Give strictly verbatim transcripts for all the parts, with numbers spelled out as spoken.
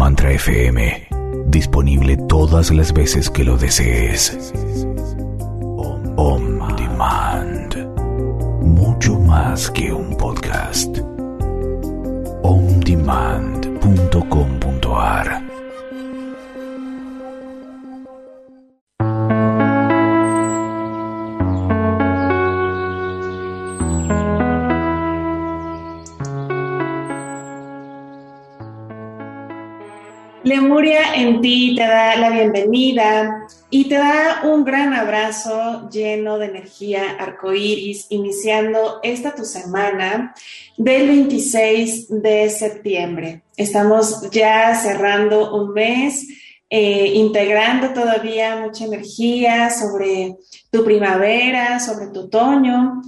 Mantra F M, disponible todas las veces que lo desees. On Demand, mucho más que un podcast. on demand punto com punto a r. Lemuria en ti te da la bienvenida y te da un gran abrazo lleno de energía arcoíris, iniciando esta tu semana del veintiséis de septiembre. Estamos ya cerrando un mes, eh, integrando todavía mucha energía sobre tu primavera, sobre tu otoño,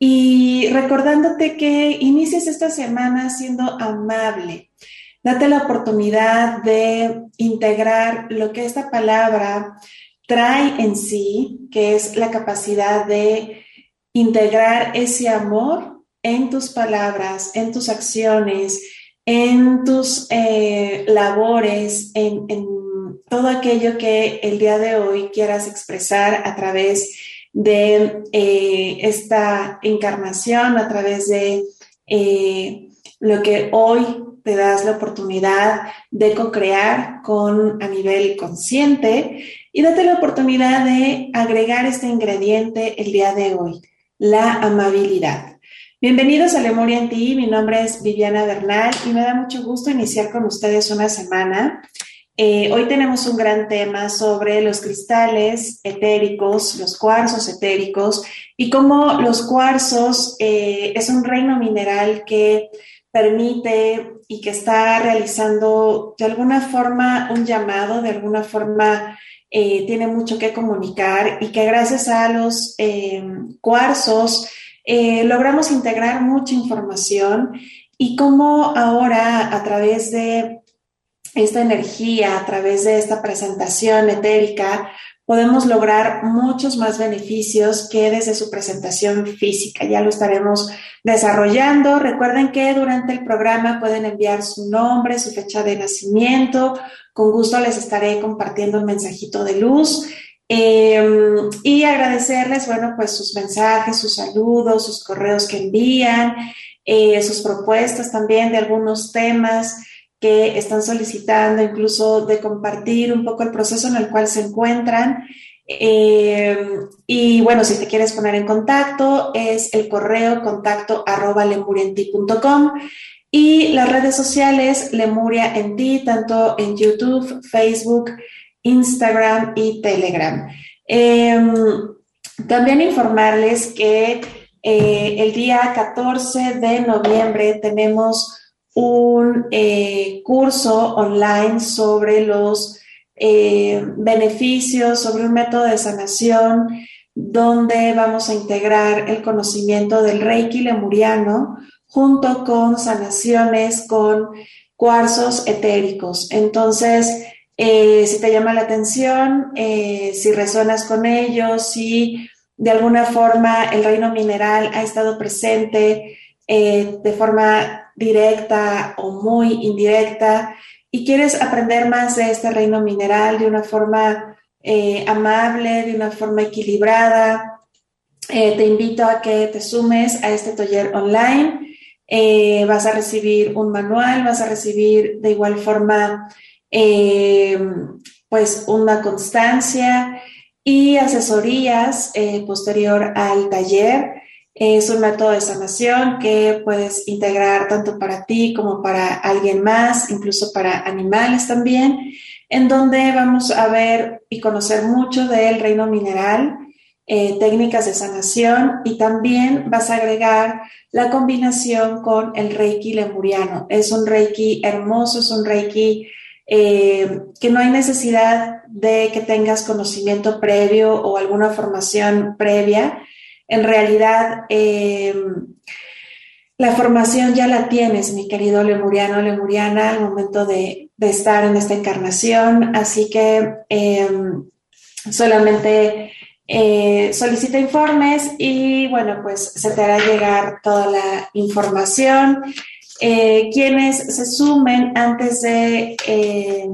y recordándote que inicies esta semana siendo amable. Date la oportunidad de integrar lo que esta palabra trae en sí, que es la capacidad de integrar ese amor en tus palabras, en tus acciones, en tus eh, labores, en, en todo aquello que el día de hoy quieras expresar a través de eh, esta encarnación, a través de eh, lo que hoy te das la oportunidad de co-crear con, a nivel consciente, y date la oportunidad de agregar este ingrediente el día de hoy, la amabilidad. Bienvenidos a Lemuria en ti, mi nombre es Viviana Bernal y me da mucho gusto iniciar con ustedes una semana. Eh, hoy tenemos un gran tema sobre los cristales etéricos, los cuarzos etéricos, y cómo los cuarzos eh, es un reino mineral que permite y que está realizando de alguna forma un llamado, de alguna forma eh, tiene mucho que comunicar, y que gracias a los eh, cuarzos eh, logramos integrar mucha información, y cómo ahora a través de esta energía, a través de esta presentación etérica, podemos lograr muchos más beneficios que desde su presentación física. Ya lo estaremos desarrollando. Recuerden que durante el programa pueden enviar su nombre, su fecha de nacimiento. Con gusto les estaré compartiendo un mensajito de luz. Eh, y agradecerles, bueno, pues sus mensajes, sus saludos, sus correos que envían, eh, sus propuestas también de algunos temas que están solicitando, incluso de compartir un poco el proceso en el cual se encuentran. Eh, y bueno, si te quieres poner en contacto, es el correo contacto arroba lemurienti punto com, y las redes sociales Lemuria en ti, tanto en YouTube, Facebook, Instagram y Telegram. Eh, también informarles que eh, el día catorce de noviembre tenemos un eh, curso online sobre los eh, beneficios, sobre un método de sanación, donde vamos a integrar el conocimiento del Reiki lemuriano junto con sanaciones con cuarzos etéricos. Entonces, eh, si te llama la atención, eh, si resuenas con ellos, si de alguna forma el reino mineral ha estado presente eh, de forma directa o muy indirecta, y quieres aprender más de este reino mineral de una forma eh, amable, de una forma equilibrada, eh, te invito a que te sumes a este taller online. Eh, vas a recibir un manual, vas a recibir de igual forma eh, pues una constancia y asesorías eh, posterior al taller. Es un método de sanación que puedes integrar tanto para ti como para alguien más, incluso para animales también, en donde vamos a ver y conocer mucho del reino mineral, eh, técnicas de sanación, y también vas a agregar la combinación con el Reiki lemuriano. Es un Reiki hermoso, es un Reiki eh, que no hay necesidad de que tengas conocimiento previo o alguna formación previa. En realidad, eh, la formación ya la tienes, mi querido lemuriano, lemuriana, al momento de, de estar en esta encarnación. Así que eh, solamente eh, solicita informes y, bueno, pues se te hará llegar toda la información. Eh, quienes se sumen antes de, eh,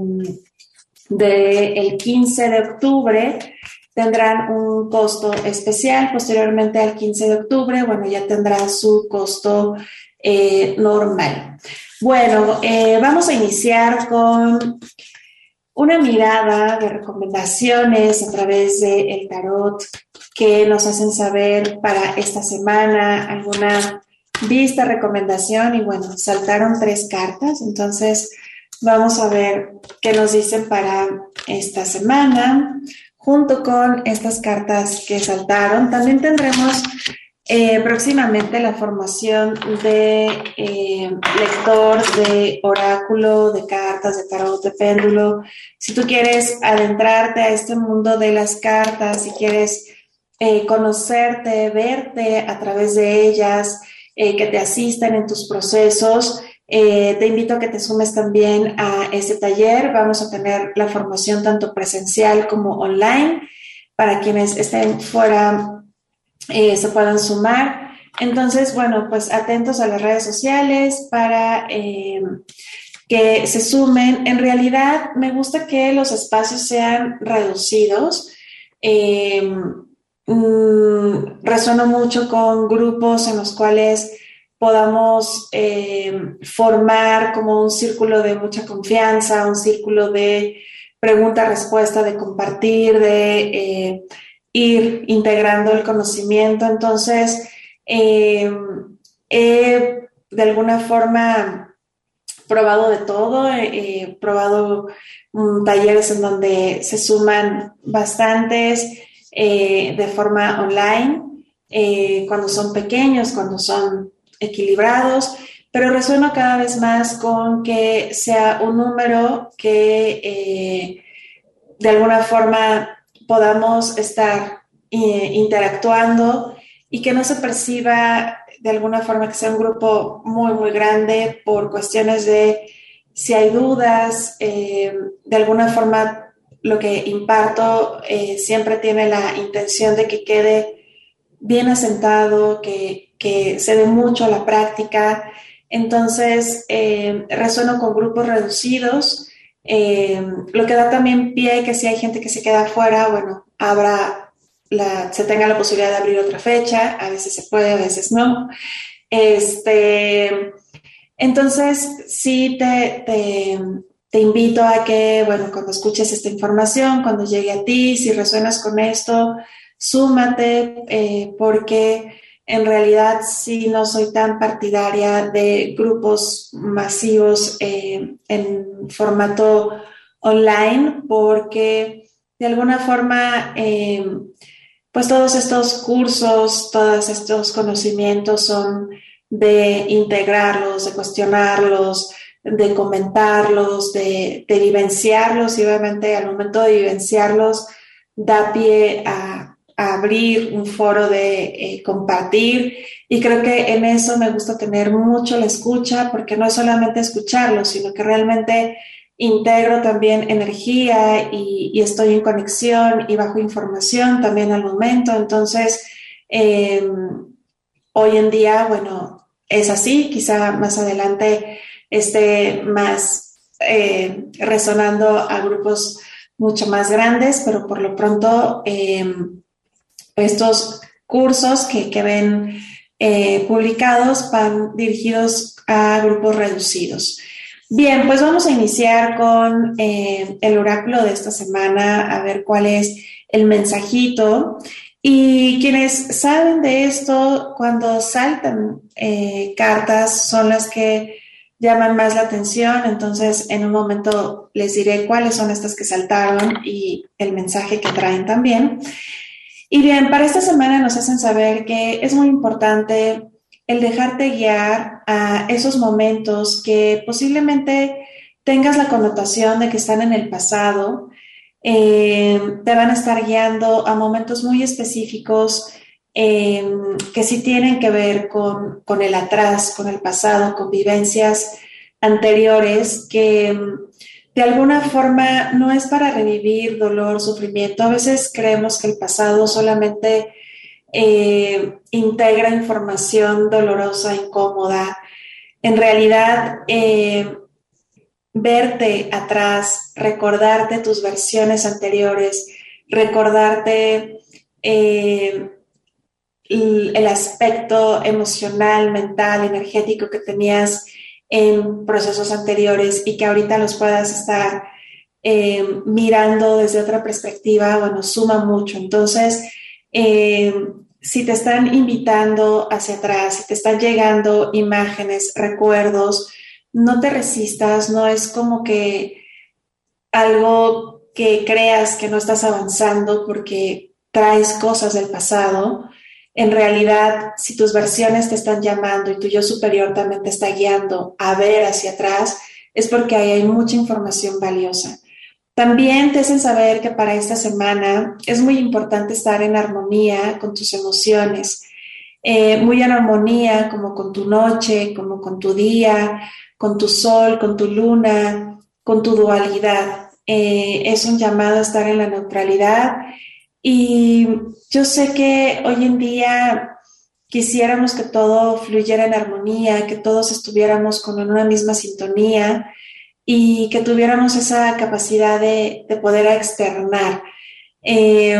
de el quince de octubre tendrán un costo especial. Posteriormente al quince de octubre, bueno, ya tendrá su costo eh, normal. Bueno, eh, vamos a iniciar con una mirada de recomendaciones a través del tarot que nos hacen saber para esta semana alguna vista, recomendación, y bueno, saltaron tres cartas, entonces vamos a ver qué nos dicen para esta semana. Junto con estas cartas que saltaron, también tendremos eh, próximamente la formación de eh, lector de oráculo, de cartas, de tarot, de péndulo. Si tú quieres adentrarte a este mundo de las cartas, si quieres eh, conocerte, verte a través de ellas, eh, que te asistan en tus procesos, Eh, te invito a que te sumes también a este taller. Vamos a tener la formación tanto presencial como online. Para quienes estén fuera, eh, se puedan sumar. Entonces, bueno, pues atentos a las redes sociales para eh, que se sumen. En realidad, me gusta que los espacios sean reducidos. Eh, mm, resueno mucho con grupos en los cuales podamos eh, formar como un círculo de mucha confianza, un círculo de pregunta-respuesta, de compartir, de eh, ir integrando el conocimiento. Entonces, eh, he de alguna forma probado de todo, he eh, probado um, talleres en donde se suman bastantes eh, de forma online, eh, cuando son pequeños, cuando son equilibrados, pero resueno cada vez más con que sea un número que eh, de alguna forma podamos estar eh, interactuando y que no se perciba de alguna forma que sea un grupo muy, muy grande por cuestiones de si hay dudas, eh, de alguna forma lo que imparto eh, siempre tiene la intención de que quede bien asentado, que, que se dé mucho a la práctica. Entonces, eh, resueno con grupos reducidos, eh, lo que da también pie que si hay gente que se queda afuera, bueno, habrá la, se tenga la posibilidad de abrir otra fecha, a veces se puede, a veces no. Este, entonces, sí te, te, te invito a que, bueno, cuando escuches esta información, cuando llegue a ti, si resuenas con esto, súmate, eh, porque en realidad sí no soy tan partidaria de grupos masivos eh, en formato online, porque de alguna forma eh, pues todos estos cursos, todos estos conocimientos son de integrarlos, de cuestionarlos, de comentarlos, de, de vivenciarlos, y obviamente al momento de vivenciarlos da pie a a abrir un foro de eh, compartir, y creo que en eso me gusta tener mucho la escucha, porque no es solamente escucharlo, sino que realmente integro también energía y, y estoy en conexión y bajo información también al momento. Entonces, eh, hoy en día, bueno, es así, quizá más adelante esté más eh, resonando a grupos mucho más grandes, pero por lo pronto eh, estos cursos que, que ven eh, publicados van dirigidos a grupos reducidos. Bien, pues vamos a iniciar con eh, el oráculo de esta semana, a ver cuál es el mensajito. Y quienes saben de esto, cuando saltan eh, cartas, son las que llaman más la atención. Entonces, en un momento les diré cuáles son estas que saltaron y el mensaje que traen también. Y bien, para esta semana nos hacen saber que es muy importante el dejarte guiar a esos momentos que posiblemente tengas la connotación de que están en el pasado. Eh, te van a estar guiando a momentos muy específicos eh, que sí tienen que ver con, con el atrás, con el pasado, con vivencias anteriores que de alguna forma no es para revivir dolor, sufrimiento. A veces creemos que el pasado solamente eh, integra información dolorosa, incómoda, en realidad eh, verte atrás, recordarte tus versiones anteriores, recordarte eh, el aspecto emocional, mental, energético que tenías en procesos anteriores y que ahorita los puedas estar eh, mirando desde otra perspectiva, bueno, suma mucho. Entonces, eh, si te están invitando hacia atrás, si te están llegando imágenes, recuerdos, no te resistas, no es como que algo que creas que no estás avanzando porque traes cosas del pasado. En realidad, si tus versiones te están llamando y tu yo superior también te está guiando a ver hacia atrás, es porque ahí hay mucha información valiosa. También te hacen saber que para esta semana es muy importante estar en armonía con tus emociones, eh, muy en armonía como con tu noche, como con tu día, con tu sol, con tu luna, con tu dualidad. Eh, es un llamado a estar en la neutralidad. Y yo sé que hoy en día quisiéramos que todo fluyera en armonía, que todos estuviéramos con una misma sintonía y que tuviéramos esa capacidad de, de poder externar. Eh,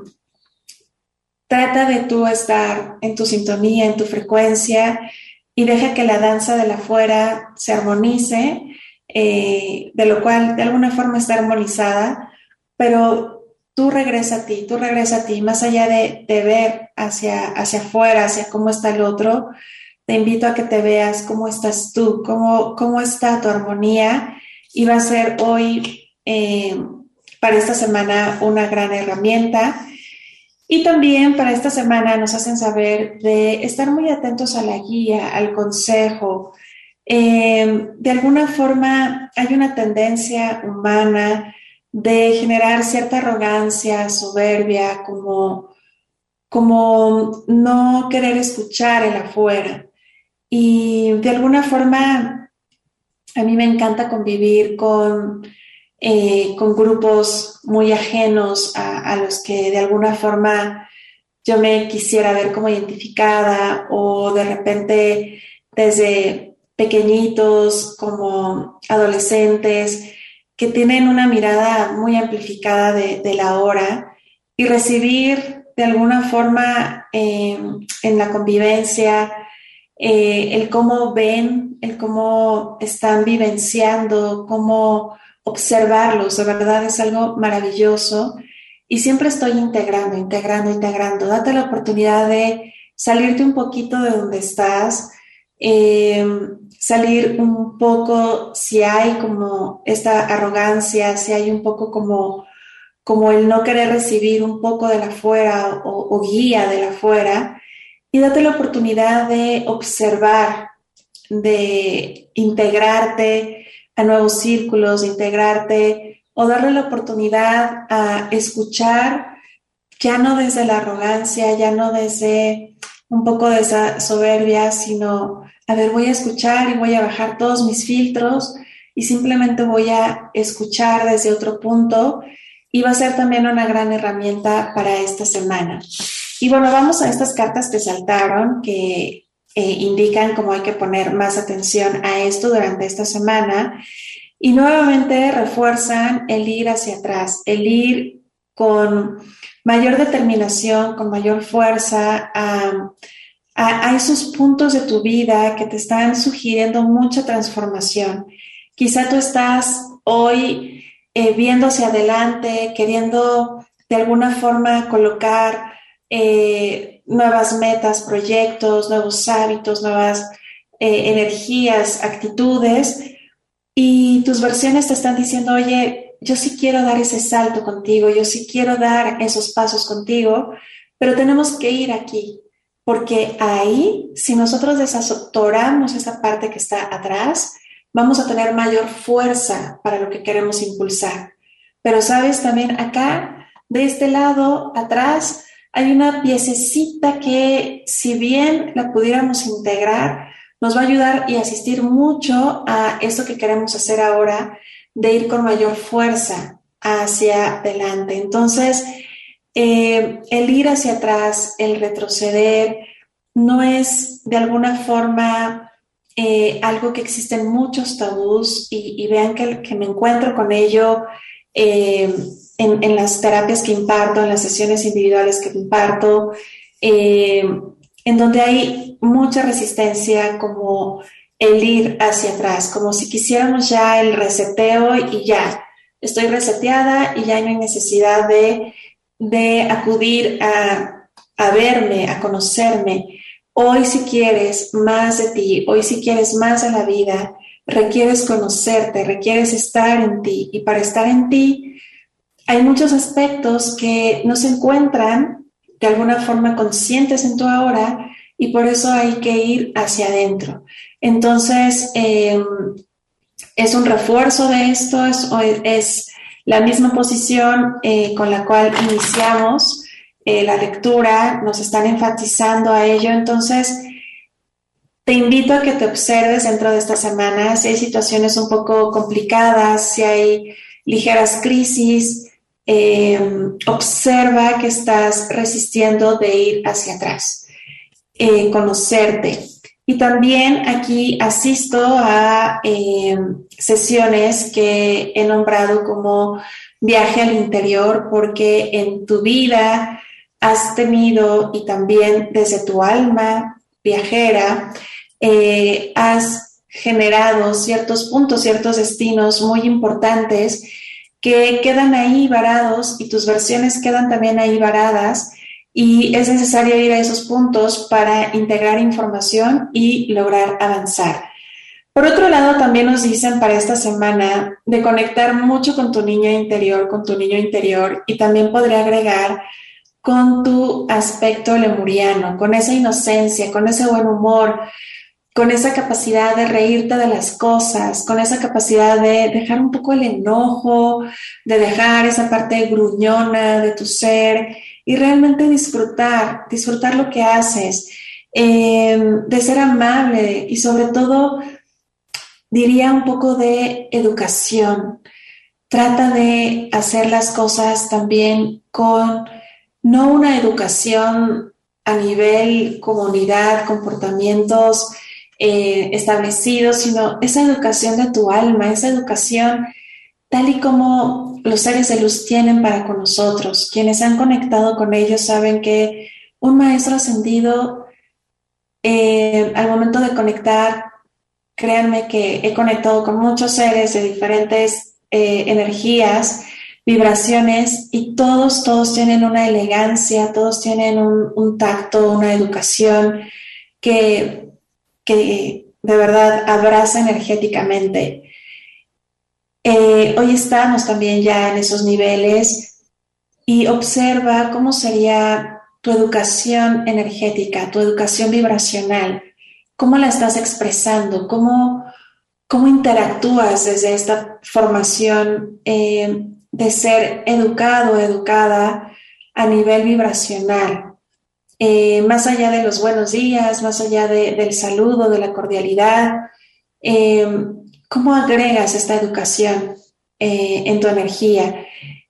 trata de tú estar en tu sintonía, en tu frecuencia y deja que la danza de la afuera se armonice, eh, de lo cual de alguna forma está armonizada, pero tú regresa a ti, tú regresa a ti, más allá de, de ver hacia, hacia afuera, hacia cómo está el otro, te invito a que te veas cómo estás tú, cómo, cómo está tu armonía, y va a ser hoy, eh, para esta semana, una gran herramienta. Y también para esta semana nos hacen saber de estar muy atentos a la guía, al consejo. Eh, de alguna forma hay una tendencia humana de generar cierta arrogancia, soberbia, como, como no querer escuchar el afuera. Y de alguna forma a mí me encanta convivir con, eh, con grupos muy ajenos a, a los que de alguna forma yo me quisiera ver como identificada, o de repente desde pequeñitos como adolescentes que tienen una mirada muy amplificada de, de la hora, y recibir de alguna forma eh, en la convivencia eh, el cómo ven, el cómo están vivenciando, cómo observarlos, de verdad es algo maravilloso. Y siempre estoy integrando, integrando, integrando. Date la oportunidad de salirte un poquito de donde estás, eh, salir un poco, si hay como esta arrogancia, si hay un poco como, como el no querer recibir un poco de la afuera o, o guía de la afuera, y date la oportunidad de observar, de integrarte a nuevos círculos, de integrarte o darle la oportunidad a escuchar, ya no desde la arrogancia, ya no desde un poco de esa soberbia, sino, a ver, voy a escuchar y voy a bajar todos mis filtros y simplemente voy a escuchar desde otro punto, y va a ser también una gran herramienta para esta semana. Y bueno, vamos a estas cartas que saltaron, que eh, indican cómo hay que poner más atención a esto durante esta semana. Y nuevamente refuerzan el ir hacia atrás, el ir con mayor determinación, con mayor fuerza a, a, a esos puntos de tu vida que te están sugiriendo mucha transformación. Quizá tú estás hoy eh, viendo hacia adelante, queriendo de alguna forma colocar eh, nuevas metas, proyectos, nuevos hábitos, nuevas eh, energías, actitudes. Y tus versiones te están diciendo, oye, yo sí quiero dar ese salto contigo, yo sí quiero dar esos pasos contigo, pero tenemos que ir aquí, porque ahí, si nosotros desatoramos esa parte que está atrás, vamos a tener mayor fuerza para lo que queremos impulsar. Pero sabes, también acá, de este lado, atrás, hay una piececita que, si bien la pudiéramos integrar, nos va a ayudar y asistir mucho a esto que queremos hacer ahora, de ir con mayor fuerza hacia adelante. Entonces, eh, el ir hacia atrás, el retroceder, no es de alguna forma eh, algo que existen muchos tabús y, y vean que, que me encuentro con ello eh, en, en las terapias que imparto, en las sesiones individuales que imparto, eh, en donde hay mucha resistencia, como el ir hacia atrás, como si quisiéramos ya el reseteo y ya, estoy reseteada y ya no hay necesidad de, de acudir a, a verme, a conocerme. Hoy si quieres más de ti, hoy si quieres más de la vida, requieres conocerte, requieres estar en ti. Y para estar en ti hay muchos aspectos que no se encuentran de alguna forma conscientes en tu ahora y por eso hay que ir hacia adentro. Entonces, eh, es un refuerzo de esto, es, es la misma posición eh, con la cual iniciamos eh, la lectura, nos están enfatizando a ello. Entonces, te invito a que te observes dentro de esta semana si hay situaciones un poco complicadas, si hay ligeras crisis, eh, observa que estás resistiendo de ir hacia atrás, eh, conocerte. Y también aquí asisto a eh, sesiones que he nombrado como viaje al interior, porque en tu vida has tenido, y también desde tu alma viajera, eh, has generado ciertos puntos, ciertos destinos muy importantes que quedan ahí varados y tus versiones quedan también ahí varadas. Y es necesario ir a esos puntos para integrar información y lograr avanzar. Por otro lado, también nos dicen para esta semana de conectar mucho con tu niño interior, con tu niño interior, y también podría agregar con tu aspecto lemuriano, con esa inocencia, con ese buen humor, con esa capacidad de reírte de las cosas, con esa capacidad de dejar un poco el enojo, de dejar esa parte gruñona de tu ser y realmente disfrutar, disfrutar lo que haces, eh, de ser amable y sobre todo, diría un poco de educación. Trata de hacer las cosas también con no una educación a nivel comunidad, comportamientos eh, establecidos, sino esa educación de tu alma, esa educación tal y como los seres de luz tienen para con nosotros. Quienes han conectado con ellos saben que un maestro ascendido, eh, al momento de conectar, créanme que he conectado con muchos seres de diferentes eh, energías, vibraciones, y todos, todos tienen una elegancia, todos tienen un, un tacto, una educación que, que de verdad abraza energéticamente. Eh, hoy estamos también ya en esos niveles y observa cómo sería tu educación energética, tu educación vibracional, cómo la estás expresando, cómo, cómo interactúas desde esta formación eh, de ser educado, educada a nivel vibracional, eh, más allá de los buenos días, más allá de, del saludo, de la cordialidad. Eh, ¿Cómo agregas esta educación eh, en tu energía?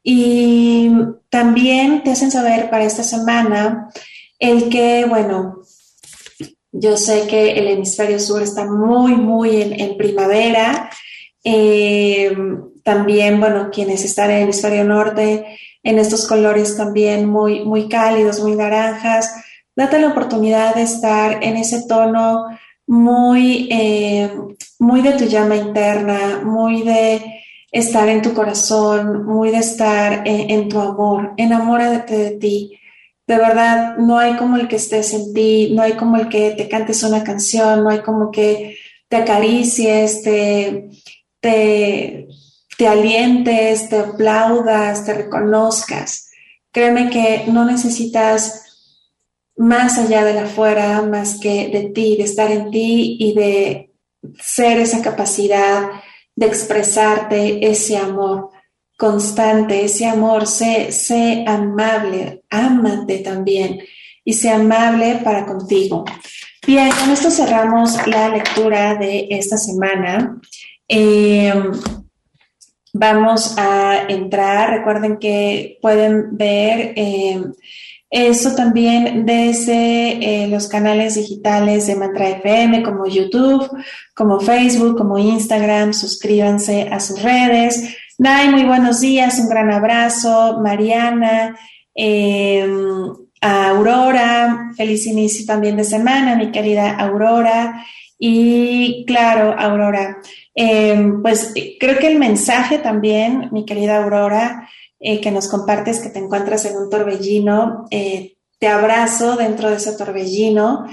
Y también te hacen saber para esta semana el que, bueno, yo sé que el hemisferio sur está muy, muy en, en primavera. Eh, también, bueno, quienes están en el hemisferio norte, en estos colores también muy, muy cálidos, muy naranjas. Date la oportunidad de estar en ese tono muy, eh, muy de tu llama interna, muy de estar en tu corazón, muy de estar en, en tu amor. Enamórate de ti. De verdad, no hay como el que estés en ti, no hay como el que te cantes una canción, no hay como que te acaricies, te, te, te alientes, te aplaudas, te reconozcas. Créeme que no necesitas más allá de la afuera, más que de ti, de estar en ti y de ser esa capacidad de expresarte ese amor constante, ese amor. Sé, sé amable, ámate también y sé amable para contigo. Bien, con esto cerramos la lectura de esta semana. Eh, vamos a entrar. Recuerden que pueden ver eh, eso también desde eh, los canales digitales de Mantra F M, como YouTube, como Facebook, como Instagram. Suscríbanse a sus redes. Nay, muy buenos días, un gran abrazo. Mariana, eh, a Aurora, feliz inicio también de semana, mi querida Aurora. Y claro, Aurora, eh, pues creo que el mensaje también, mi querida Aurora, eh, que nos compartes que te encuentras en un torbellino, eh, te abrazo dentro de ese torbellino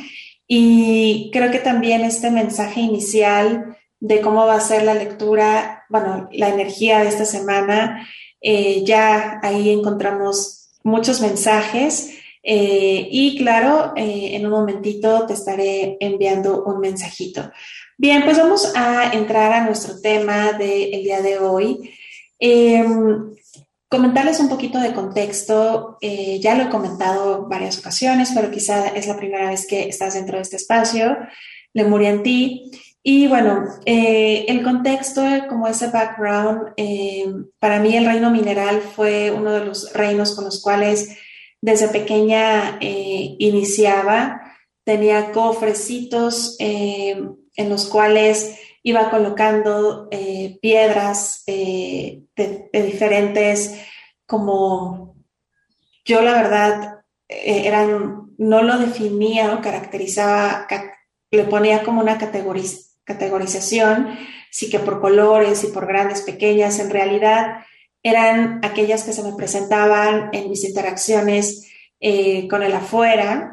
y creo que también este mensaje inicial de cómo va a ser la lectura, bueno, la energía de esta semana, eh, ya ahí encontramos muchos mensajes. Eh, y claro, eh, en un momentito te estaré enviando un mensajito. Bien, pues vamos a entrar a nuestro tema del día de hoy. Eh, Comentarles un poquito de contexto, eh, ya lo he comentado varias ocasiones, pero quizá es la primera vez que estás dentro de este espacio, Lemuria en ti. Y bueno, eh, el contexto, como ese background, eh, para mí el reino mineral fue uno de los reinos con los cuales desde pequeña eh, iniciaba. Tenía cofrecitos eh, en los cuales iba colocando eh, piedras eh, de, de diferentes, como yo la verdad, eh, eran, no lo definía o caracterizaba, ca- le ponía como una categoriz- categorización, sí que por colores y por grandes, pequeñas, en realidad eran aquellas que se me presentaban en mis interacciones eh, con el afuera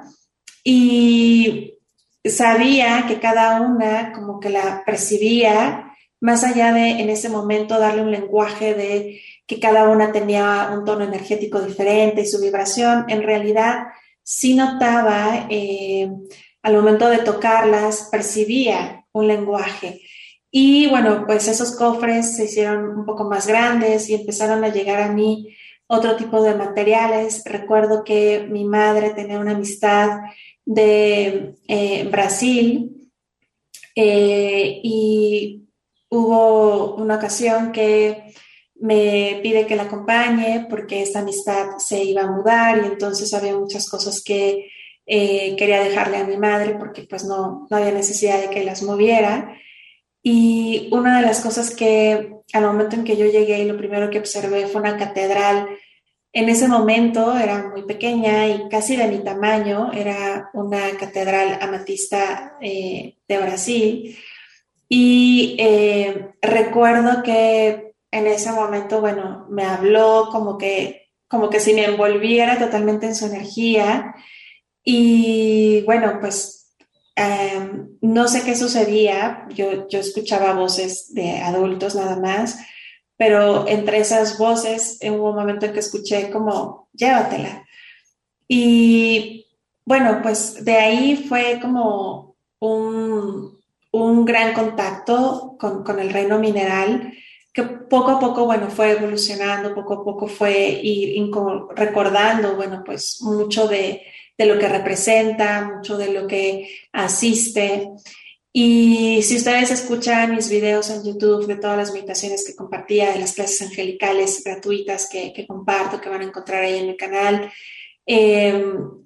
y sabía que cada una como que la percibía, más allá de en ese momento darle un lenguaje de que cada una tenía un tono energético diferente y su vibración, en realidad sí notaba, eh, al momento de tocarlas, percibía un lenguaje. Y bueno, pues esos cofres se hicieron un poco más grandes y empezaron a llegar a mí otro tipo de materiales. Recuerdo que mi madre tenía una amistad de eh, Brasil, eh, y hubo una ocasión que me pide que la acompañe porque esta amistad se iba a mudar y entonces había muchas cosas que eh, quería dejarle a mi madre porque pues no, no había necesidad de que las moviera. Y una de las cosas que al momento en que yo llegué, lo primero que observé fue una catedral. En ese momento era muy pequeña y casi de mi tamaño, era una catedral amatista eh, de Brasil. Y eh, recuerdo que en ese momento, bueno, me habló como que, como que si me envolviera totalmente en su energía. Y bueno, pues eh, no sé qué sucedía. Yo, yo escuchaba voces de adultos nada más, pero entre esas voces eh, hubo un momento en que escuché como, llévatela. Y bueno, pues de ahí fue como un, un gran contacto con, con el reino mineral, que poco a poco, bueno, fue evolucionando, poco a poco fue ir inco- recordando, bueno, pues mucho de, de lo que representa, mucho de lo que asiste. Y si ustedes escuchan mis videos en YouTube de todas las meditaciones que compartía, de las clases angelicales gratuitas que, que comparto, que van a encontrar ahí en mi canal, eh,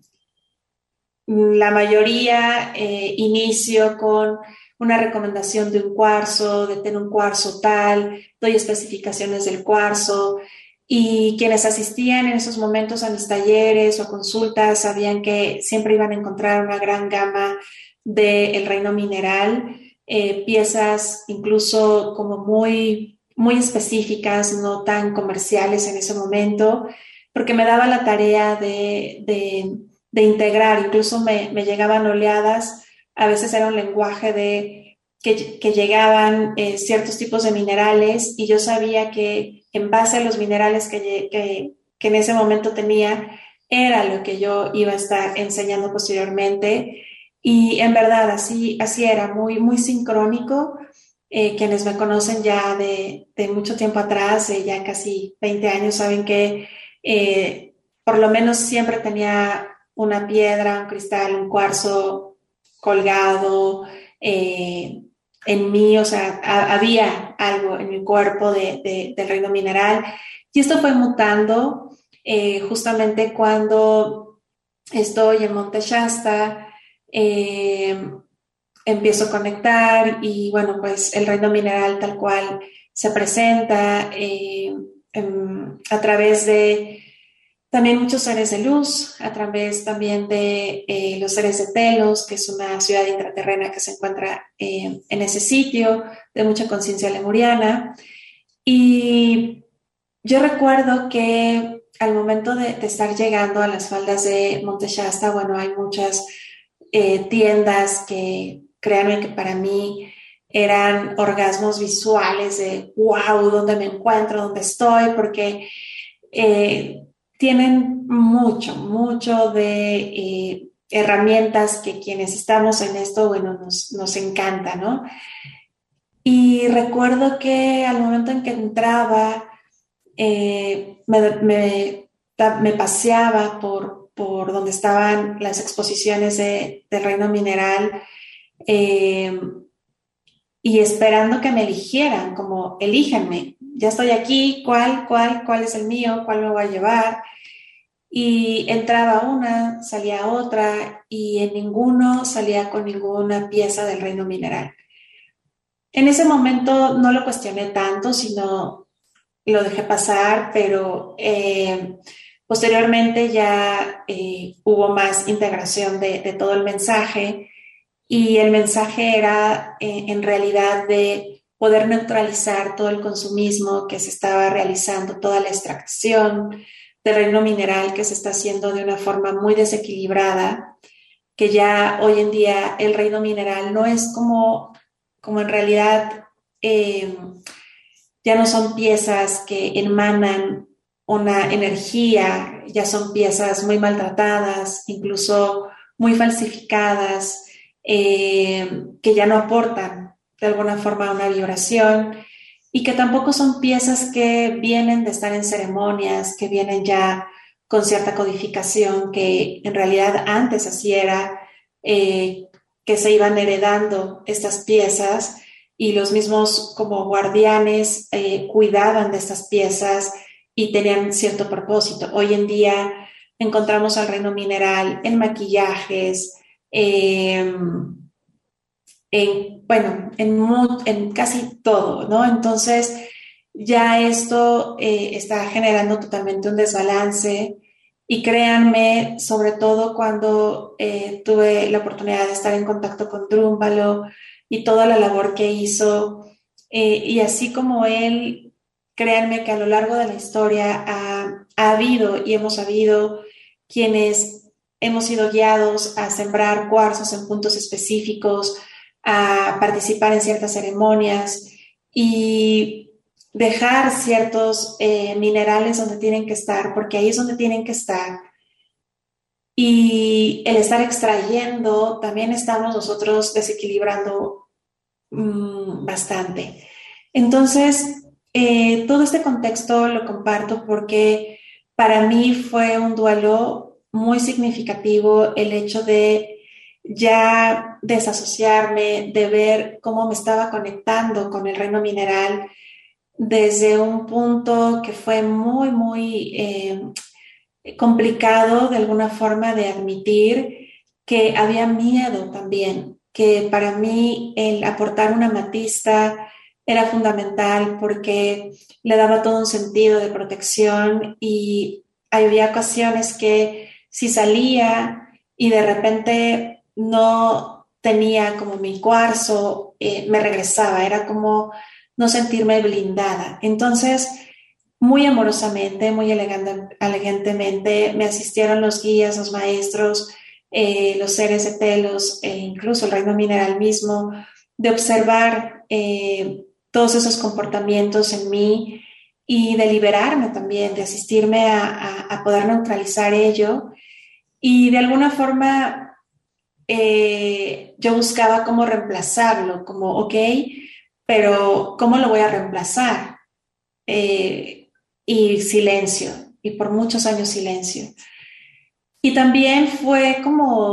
la mayoría eh, inicio con una recomendación de un cuarzo, de tener un cuarzo tal, doy especificaciones del cuarzo y quienes asistían en esos momentos a mis talleres o consultas sabían que siempre iban a encontrar una gran gama del reino mineral, eh, piezas incluso como muy, muy específicas, no tan comerciales en ese momento, porque me daba la tarea de, de de integrar, incluso me, me llegaban oleadas, a veces era un lenguaje de que, que llegaban eh, ciertos tipos de minerales y yo sabía que en base a los minerales que, que, que en ese momento tenía, era lo que yo iba a estar enseñando posteriormente y en verdad así, así era, muy, muy sincrónico. Eh, quienes me conocen ya de, de mucho tiempo atrás, de ya casi veinte años, saben que eh, por lo menos siempre tenía una piedra, un cristal, un cuarzo colgado, eh, en mí, o sea, a, había algo en mi cuerpo de, de, del reino mineral. Y esto fue mutando eh, justamente cuando estoy en Monte Shasta, eh, empiezo a conectar y bueno, pues el reino mineral tal cual se presenta eh, en, a través de también muchos seres de luz, a través también de eh, los seres de Telos, que es una ciudad intraterrena que se encuentra eh, en ese sitio, de mucha conciencia lemuriana. Y yo recuerdo que al momento de, de, estar llegando a las faldas de Monte Shasta, bueno, hay muchas eh, tiendas que, créanme que para mí eran orgasmos visuales de wow, ¿dónde me encuentro? ¿Dónde estoy? Porque eh, tienen mucho, mucho de eh, herramientas que quienes estamos en esto, bueno, nos, nos encanta, ¿no? Y recuerdo que al momento en que entraba, eh, me, me, me, paseaba por, por donde estaban las exposiciones de, del reino mineral eh, y esperando que me eligieran, como elíjanme, ya estoy aquí, ¿cuál, cuál, cuál es el mío? ¿Cuál me voy a llevar? Y entraba una, salía otra y en ninguno salía con ninguna pieza del reino mineral. En ese momento no lo cuestioné tanto, sino lo dejé pasar, pero eh, posteriormente ya eh, hubo más integración de, de todo el mensaje y el mensaje era eh, en realidad de poder neutralizar todo el consumismo que se estaba realizando, toda la extracción del reino mineral que se está haciendo de una forma muy desequilibrada, que ya hoy en día el reino mineral no es como, como en realidad eh, ya no son piezas que emanan una energía, ya son piezas muy maltratadas, incluso muy falsificadas, eh, que ya no aportan de alguna forma una vibración y que tampoco son piezas que vienen de estar en ceremonias, que vienen ya con cierta codificación, que en realidad antes así era, eh, que se iban heredando estas piezas y los mismos como guardianes eh, cuidaban de estas piezas y tenían cierto propósito. Hoy en día encontramos al reino mineral en maquillajes, eh, en, bueno, en, en casi todo, ¿no? Entonces, ya esto eh, está generando totalmente un desbalance y créanme, sobre todo cuando eh, tuve la oportunidad de estar en contacto con Drúmbalo y toda la labor que hizo, eh, y así como él, créanme que a lo largo de la historia ha, ha habido y hemos habido quienes hemos sido guiados a sembrar cuarzos en puntos específicos, a participar en ciertas ceremonias y dejar ciertos eh, minerales donde tienen que estar, porque ahí es donde tienen que estar. Y el estar extrayendo, también estamos nosotros desequilibrando mmm, bastante. Entonces, eh, todo este contexto lo comparto porque para mí fue un duelo muy significativo el hecho de ya desasociarme, de ver cómo me estaba conectando con el reino mineral desde un punto que fue muy, muy eh, complicado de alguna forma de admitir que había miedo también, que para mí el aportar una amatista era fundamental porque le daba todo un sentido de protección y había ocasiones que si salía y de repente no tenía como mi cuarzo, eh, me regresaba, era como no sentirme blindada. Entonces, muy amorosamente, muy elegante, elegantemente, me asistieron los guías, los maestros, eh, los seres de Telos, e incluso el reino mineral mismo, de observar eh, todos esos comportamientos en mí y de liberarme también, de asistirme a, a, a poder neutralizar ello. Y de alguna forma eh, yo buscaba cómo reemplazarlo, como, ok, pero ¿cómo lo voy a reemplazar? Eh, y silencio, y por muchos años silencio. Y también fue como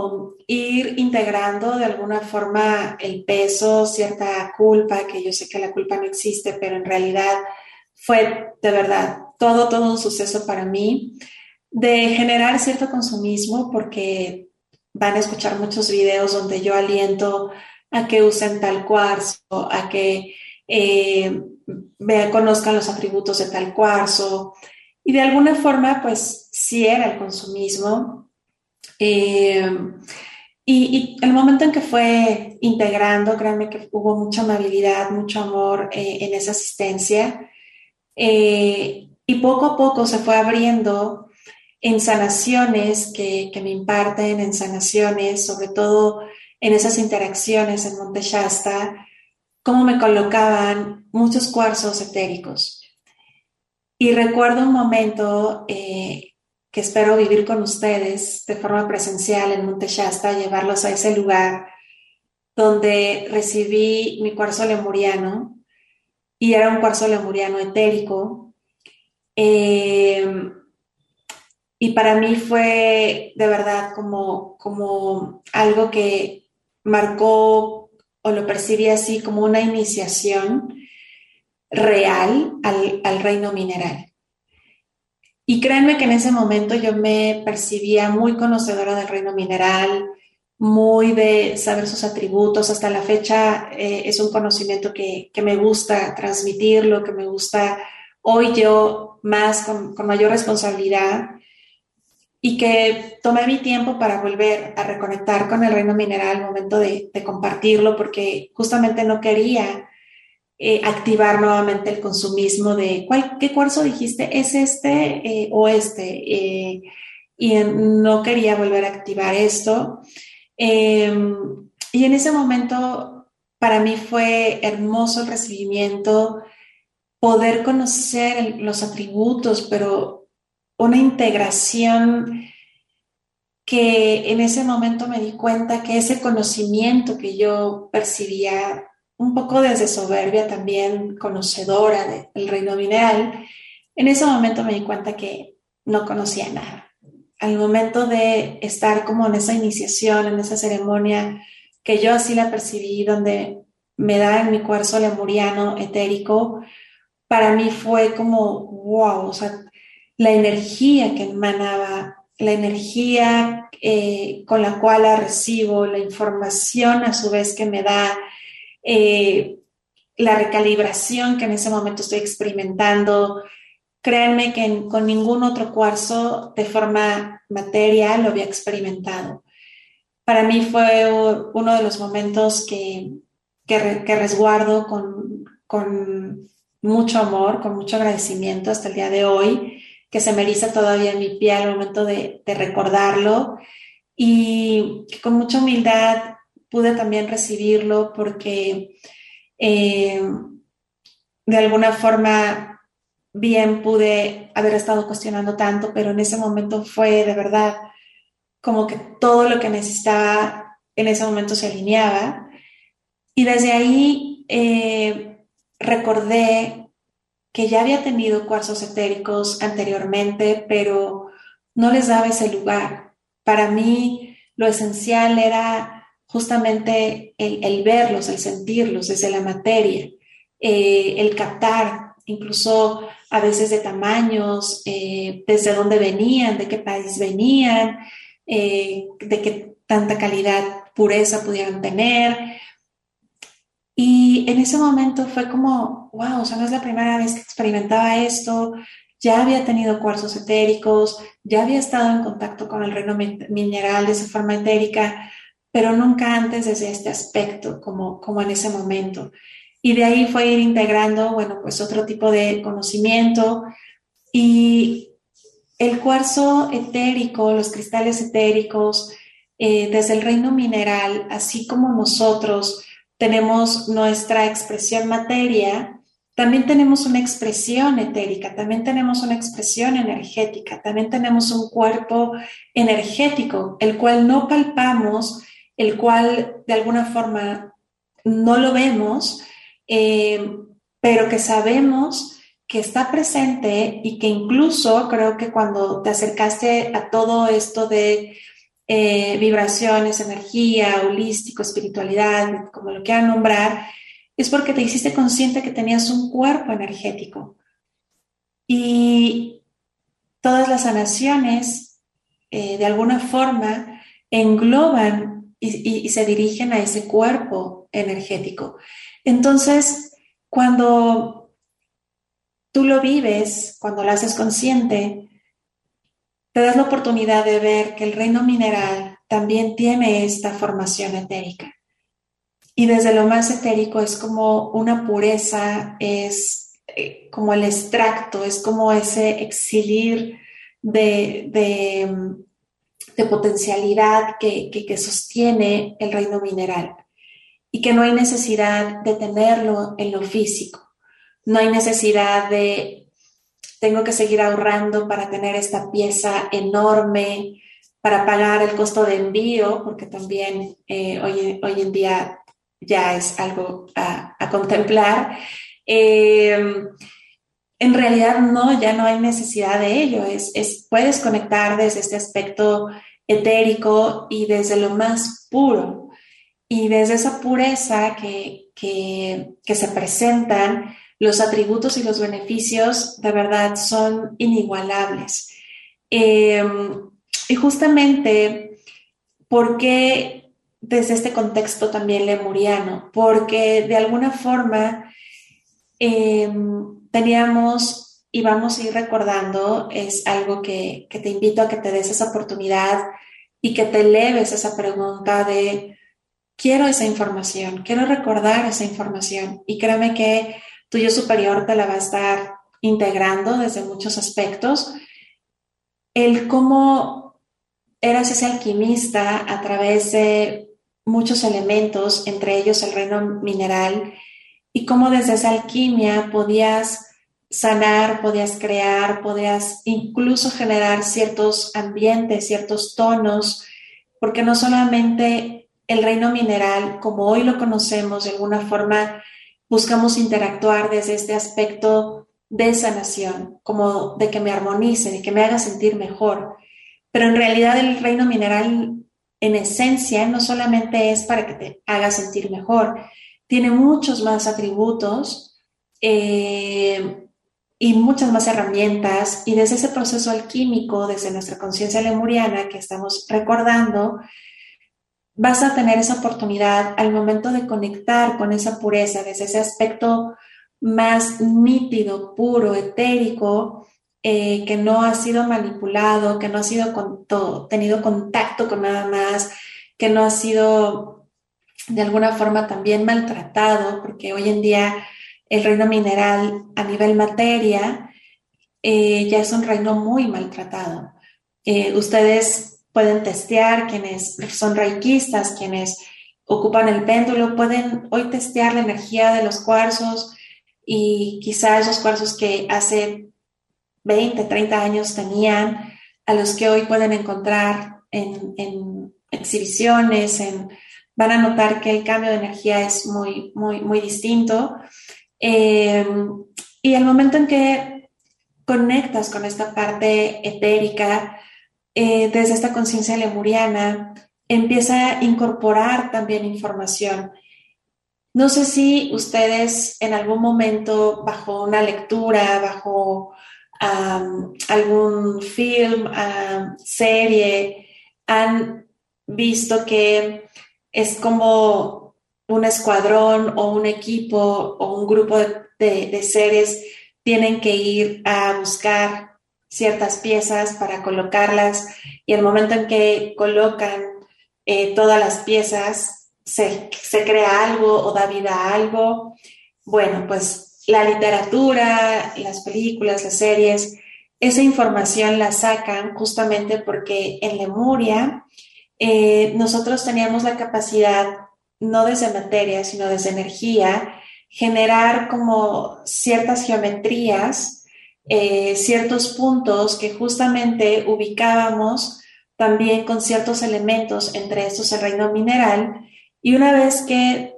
ir integrando de alguna forma el peso, cierta culpa, que yo sé que la culpa no existe, pero en realidad fue de verdad todo, todo un suceso para mí, de generar cierto consumismo, porque van a escuchar muchos videos donde yo aliento a que usen tal cuarzo, a que eh, vean, conozcan los atributos de tal cuarzo, y de alguna forma, pues sí era el consumismo. Eh, y, y el momento en que fue integrando, créanme que hubo mucha amabilidad, mucho amor eh, en esa asistencia. Eh, y poco a poco se fue abriendo en sanaciones que, que me imparten, en sanaciones, sobre todo en esas interacciones en Monte Shasta, cómo me colocaban muchos cuarzos etéricos. Y recuerdo un momento eh, que espero vivir con ustedes de forma presencial en Monte Shasta, llevarlos a ese lugar donde recibí mi cuarzo lemuriano, y era un cuarzo lemuriano etérico. Eh, y para mí fue de verdad como, como algo que marcó, o lo percibí así, como una iniciación real al, al reino mineral. Y créanme que en ese momento yo me percibía muy conocedora del reino mineral, muy de saber sus atributos. Hasta la fecha eh, es un conocimiento que, que me gusta transmitirlo, que me gusta hoy yo más con, con mayor responsabilidad, y que tomé mi tiempo para volver a reconectar con el reino mineral al momento de, de compartirlo, porque justamente no quería eh, activar nuevamente el consumismo de ¿cuál, ¿qué cuarzo dijiste? ¿Es este eh, o este? Eh, y no quería volver a activar esto. Eh, y en ese momento para mí fue hermoso el recibimiento, poder conocer los atributos, pero una integración que en ese momento me di cuenta que ese conocimiento que yo percibía, un poco desde soberbia también, conocedora de- del reino mineral, en ese momento me di cuenta que no conocía nada. Al momento de estar como en esa iniciación, en esa ceremonia, que yo así la percibí, donde me dan mi cuarzo lemuriano etérico, para mí fue como, wow, o sea, la energía que emanaba, la energía eh, con la cual la recibo, la información a su vez que me da, eh, la recalibración que en ese momento estoy experimentando. Créanme que en, con ningún otro cuarzo de forma material lo había experimentado. Para mí fue uno de los momentos que, que, que resguardo con, con mucho amor, con mucho agradecimiento hasta el día de hoy, que se me eriza todavía en mi piel al momento de, de recordarlo, y que con mucha humildad pude también recibirlo, porque eh, de alguna forma bien pude haber estado cuestionando tanto, pero en ese momento fue de verdad como que todo lo que necesitaba en ese momento se alineaba. Y desde ahí eh, recordé que ya había tenido cuarzos etéricos anteriormente, pero no les daba ese lugar. Para mí lo esencial era justamente el, el verlos, el sentirlos desde la materia, eh, el captar, incluso a veces de tamaños, eh, desde dónde venían, de qué país venían, eh, de qué tanta calidad, pureza pudieran tener. Y en ese momento fue como, wow, o sea, no es la primera vez que experimentaba esto. Ya había tenido cuarzos etéricos, ya había estado en contacto con el reino mineral de esa forma etérica, pero nunca antes desde este aspecto, como, como en ese momento. Y de ahí fue ir integrando, bueno, pues otro tipo de conocimiento. Y el cuarzo etérico, los cristales etéricos, eh, desde el reino mineral, así como nosotros tenemos nuestra expresión materia, también tenemos una expresión etérica, también tenemos una expresión energética, también tenemos un cuerpo energético, el cual no palpamos, el cual de alguna forma no lo vemos, eh, pero que sabemos que está presente, y que incluso creo que cuando te acercaste a todo esto de eh, vibraciones, energía, holístico, espiritualidad, como lo quieran nombrar, es porque te hiciste consciente que tenías un cuerpo energético. Y todas las sanaciones, eh, de alguna forma, engloban y, y, y se dirigen a ese cuerpo energético. Entonces, cuando tú lo vives, cuando lo haces consciente, te das la oportunidad de ver que el reino mineral también tiene esta formación etérica. Y desde lo más etérico es como una pureza, es eh, como el extracto, es como ese exilir de, de, de potencialidad que, que, que sostiene el reino mineral. Y que no hay necesidad de tenerlo en lo físico. No hay necesidad de tengo que seguir ahorrando para tener esta pieza enorme, para pagar el costo de envío, porque también eh, hoy, hoy en día ya es algo a, a contemplar. Eh, en realidad no, ya no hay necesidad de ello. Es, es, puedes conectar desde este aspecto etérico y desde lo más puro. Y desde esa pureza que, que, que se presentan, los atributos y los beneficios de verdad son inigualables. Eh, y justamente, ¿por qué desde este contexto también lemuriano? Porque de alguna forma eh, teníamos, y vamos a ir recordando, es algo que, que te invito a que te des esa oportunidad y que te eleves esa pregunta de quiero esa información, quiero recordar esa información. Y créeme que tu yo superior te la va a estar integrando desde muchos aspectos. El cómo eras ese alquimista a través de muchos elementos, entre ellos el reino mineral, y cómo desde esa alquimia podías sanar, podías crear, podías incluso generar ciertos ambientes, ciertos tonos, porque no solamente el reino mineral, como hoy lo conocemos, de alguna forma buscamos interactuar desde este aspecto de sanación, como de que me armonice, de que me haga sentir mejor. Pero en realidad el reino mineral, en esencia, no solamente es para que te haga sentir mejor, tiene muchos más atributos eh, y muchas más herramientas. Y desde ese proceso alquímico, desde nuestra conciencia lemuriana que estamos recordando, vas a tener esa oportunidad al momento de conectar con esa pureza, desde ese aspecto más nítido, puro, etérico, eh, que no ha sido manipulado, que no ha sido con todo, tenido contacto con nada más, que no ha sido de alguna forma también maltratado, porque hoy en día el reino mineral a nivel materia eh, ya es un reino muy maltratado. Eh, ustedes pueden testear, quienes son reikistas, quienes ocupan el péndulo, pueden hoy testear la energía de los cuarzos y quizá esos cuarzos que hace veinte, treinta años tenían, a los que hoy pueden encontrar en, en exhibiciones, en, van a notar que el cambio de energía es muy, muy, muy distinto. Eh, y el momento en que conectas con esta parte etérica, Eh, desde esta conciencia lemuriana, empieza a incorporar también información. No sé si ustedes en algún momento, bajo una lectura, bajo um, algún film, um, serie, han visto que es como un escuadrón o un equipo o un grupo de, de, de seres tienen que ir a buscar ciertas piezas para colocarlas, y el momento en que colocan eh, todas las piezas se, se crea algo o da vida a algo. Bueno, pues la literatura, las películas, las series, esa información la sacan justamente porque en Lemuria eh, nosotros teníamos la capacidad, no desde materia, sino desde energía, generar como ciertas geometrías, Eh, ciertos puntos que justamente ubicábamos también con ciertos elementos, entre estos el reino mineral, y una vez que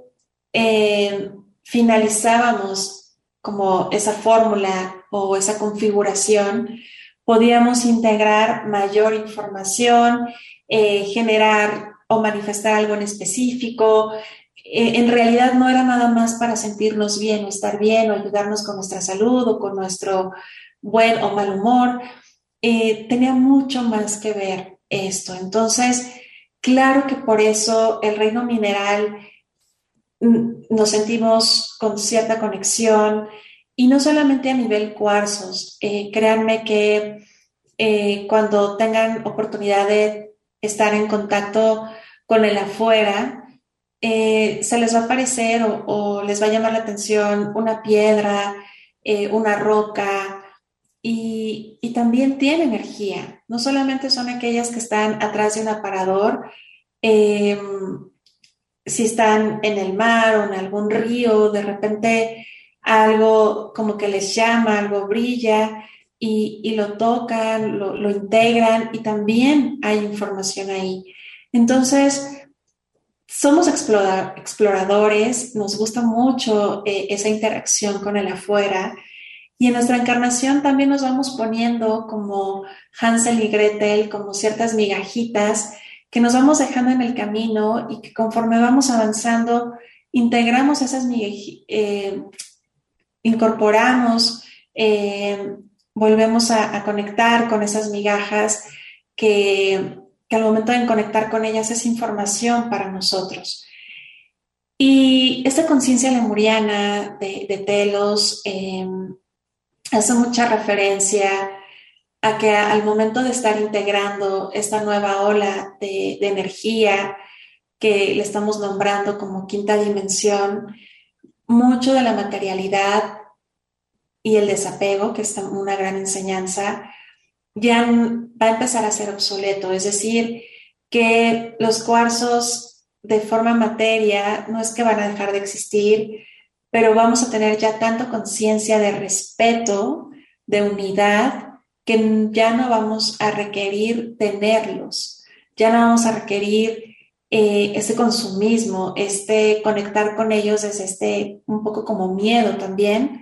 eh, finalizábamos como esa fórmula o esa configuración, podíamos integrar mayor información eh, generar o manifestar algo en específico. Eh, en realidad no era nada más para sentirnos bien o estar bien o ayudarnos con nuestra salud o con nuestro buen o mal humor. Eh, tenía mucho más que ver esto. Entonces, claro que por eso el reino mineral mm, nos sentimos con cierta conexión y no solamente a nivel cuarzos. Eh, créanme que eh, cuando tengan oportunidad de estar en contacto con el afuera, eh, se les va a aparecer o, o les va a llamar la atención una piedra, eh, una roca, y, y también tiene energía. No solamente son aquellas que están atrás de un aparador, eh, si están en el mar o en algún río, de repente algo como que les llama, algo brilla y, y lo tocan, lo, lo integran y también hay información ahí. Entonces, somos explora- exploradores, nos gusta mucho eh, esa interacción con el afuera y en nuestra encarnación también nos vamos poniendo como Hansel y Gretel, como ciertas migajitas que nos vamos dejando en el camino y que conforme vamos avanzando, integramos esas migajitas, eh, incorporamos, eh, volvemos a, a conectar con esas migajas que, que al momento de conectar con ellas es información para nosotros. Y esta conciencia lemuriana de, de Telos eh, hace mucha referencia a que al momento de estar integrando esta nueva ola de, de energía que le estamos nombrando como quinta dimensión, mucho de la materialidad y el desapego, que es una gran enseñanza, ya va a empezar a ser obsoleto. Es decir, que los cuarzos de forma materia no es que van a dejar de existir, pero vamos a tener ya tanto conciencia de respeto, de unidad, que ya no vamos a requerir tenerlos, ya no vamos a requerir eh, ese consumismo, este conectar con ellos desde este un poco como miedo también,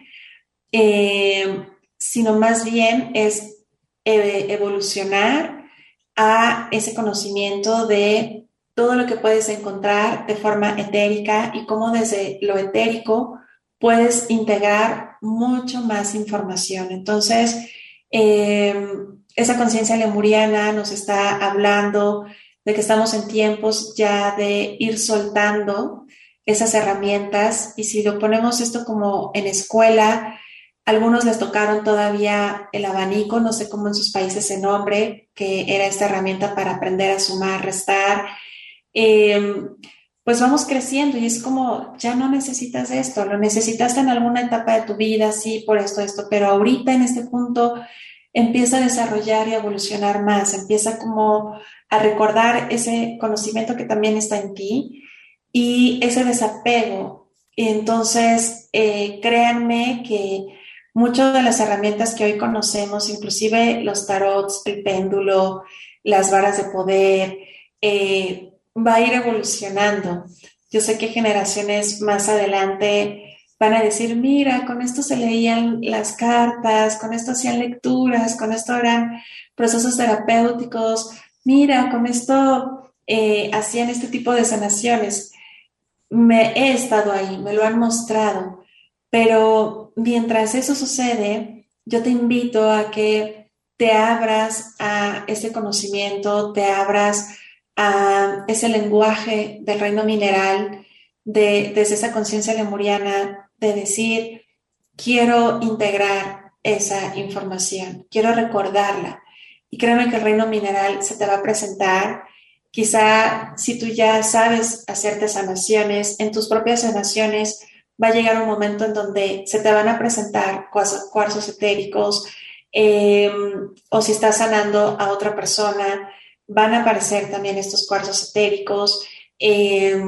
eh, sino más bien es eh, evolucionar a ese conocimiento de todo lo que puedes encontrar de forma etérica y cómo desde lo etérico puedes integrar mucho más información. Entonces, eh, esa conciencia lemuriana nos está hablando de que estamos en tiempos ya de ir soltando esas herramientas, y si lo ponemos esto como en escuela, algunos les tocaron todavía el abanico, no sé cómo en sus países se nombre, que era esta herramienta para aprender a sumar, restar. Eh, pues vamos creciendo y es como, ya no necesitas esto, lo necesitaste en alguna etapa de tu vida, sí, por esto, esto, pero ahorita en este punto empieza a desarrollar y a evolucionar más, empieza como a recordar ese conocimiento que también está en ti y ese desapego. Y entonces, eh, créanme que muchas de las herramientas que hoy conocemos, inclusive los tarots, el péndulo, las varas de poder, eh, va a ir evolucionando. Yo sé que generaciones más adelante van a decir, mira, con esto se leían las cartas, con esto hacían lecturas, con esto eran procesos terapéuticos, mira, con esto eh, hacían este tipo de sanaciones. Me he estado ahí, me lo han mostrado, pero mientras eso sucede, yo te invito a que te abras a ese conocimiento, te abras a ese lenguaje del reino mineral, de, desde esa conciencia lemuriana, de decir, quiero integrar esa información, quiero recordarla. Y créeme que el reino mineral se te va a presentar. Quizá si tú ya sabes hacerte sanaciones, en tus propias sanaciones va a llegar un momento en donde se te van a presentar cuarzos, cuarzos etéricos, eh, o si estás sanando a otra persona, van a aparecer también estos cuarzos etéricos, eh,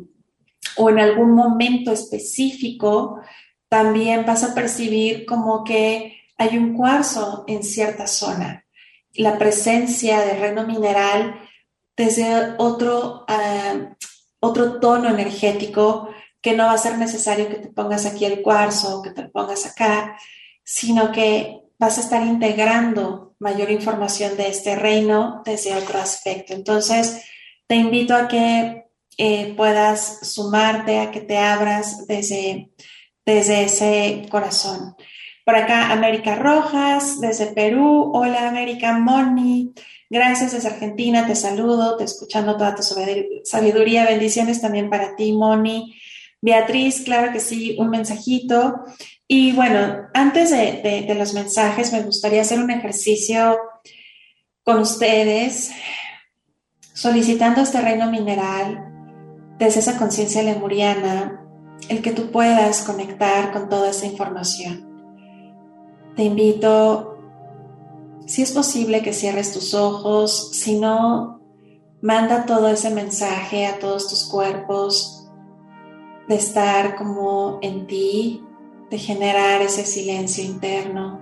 o en algún momento específico también vas a percibir como que hay un cuarzo en cierta zona. La presencia del reino mineral desde otro, uh, otro tono energético, que no va a ser necesario que te pongas aquí el cuarzo o que te lo pongas acá, sino que vas a estar integrando mayor información de este reino desde otro aspecto. Entonces, te invito a que eh, puedas sumarte, a que te abras desde, desde ese corazón. Por acá, América Rojas, desde Perú. Hola, América. Moni, gracias desde Argentina. Te saludo, te escuchando toda tu sabiduría. Bendiciones también para ti, Moni. Beatriz, claro que sí, un mensajito. Y bueno, antes de, de, de los mensajes, me gustaría hacer un ejercicio con ustedes, solicitando este reino mineral desde esa conciencia lemuriana, el que tú puedas conectar con toda esa información. Te invito, si es posible, que cierres tus ojos. Si no, manda todo ese mensaje a todos tus cuerpos de estar como en ti, de generar ese silencio interno.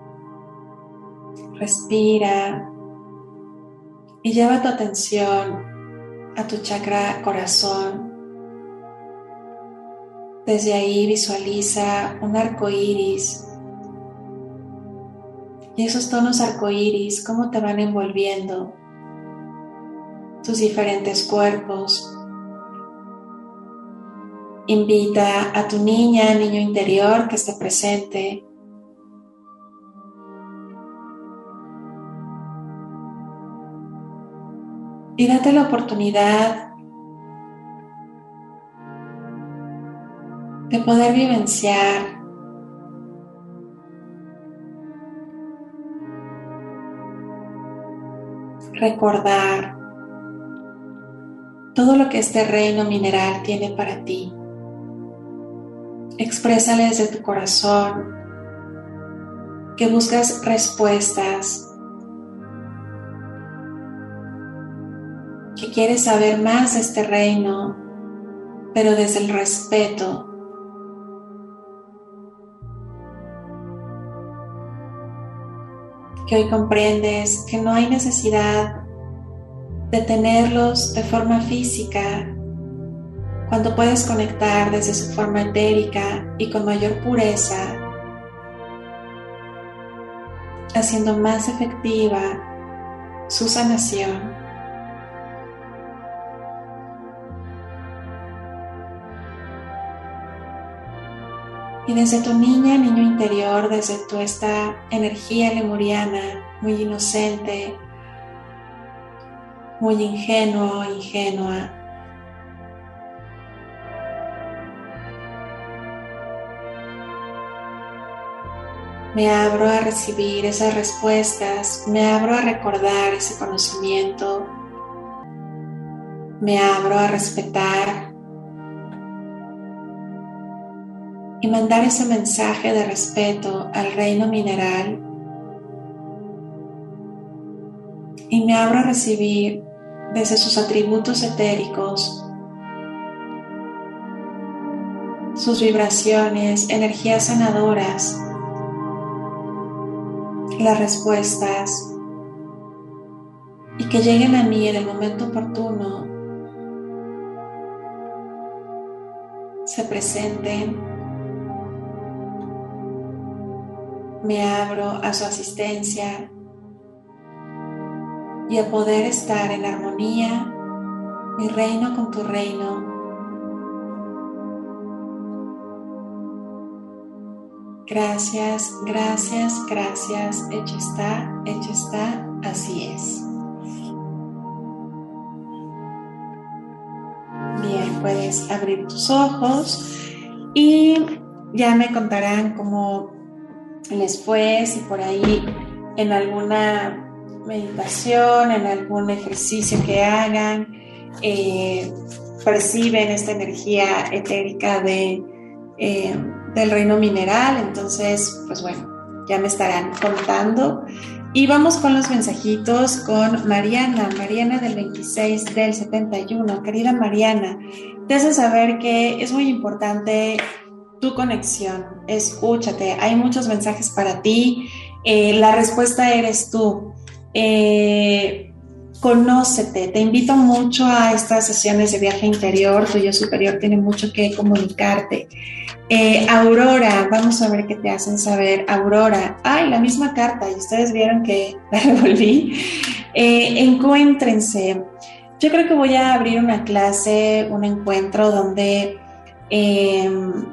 Respira y lleva tu atención a tu chakra corazón. Desde ahí visualiza un arco iris. Y esos tonos arcoíris, cómo te van envolviendo tus diferentes cuerpos. Invita a tu niña, niño interior que esté presente. Y date la oportunidad de poder vivenciar recordar todo lo que este reino mineral tiene para ti. Exprésale desde tu corazón que buscas respuestas, que quieres saber más de este reino, pero desde el respeto. Que hoy comprendes que no hay necesidad de tenerlos de forma física cuando puedes conectar desde su forma etérica y con mayor pureza, haciendo más efectiva su sanación. Y desde tu niña, niño interior, desde tu esta energía lemuriana, muy inocente, muy ingenuo, ingenua, me abro a recibir esas respuestas, me abro a recordar ese conocimiento, me abro a respetar y mandar ese mensaje de respeto al reino mineral, y me abro a recibir desde sus atributos etéricos, sus vibraciones, energías sanadoras, las respuestas, y que lleguen a mí en el momento oportuno, se presenten. Me abro a su asistencia y a poder estar en armonía, mi reino con tu reino. Gracias, gracias, gracias. Hecho está, hecho está, así es. Bien, puedes abrir tus ojos y ya me contarán cómo les fue, si por ahí en alguna meditación, en algún ejercicio que hagan, eh, perciben esta energía etérica de, eh, del reino mineral. Entonces, pues bueno, ya me estarán contando. Y vamos con los mensajitos con Mariana, Mariana del veintiséis del setenta y uno. Querida Mariana, te hace saber que es muy importante tu conexión, escúchate, hay muchos mensajes para ti, eh, la respuesta eres tú, eh, conócete, te invito mucho a estas sesiones de viaje interior, tu yo superior tiene mucho que comunicarte, Eh, Aurora, vamos a ver qué te hacen saber. Aurora, ay, la misma carta, y ustedes vieron que la revolví. Eh, encuéntrense. Yo creo que voy a abrir una clase, un encuentro donde eh,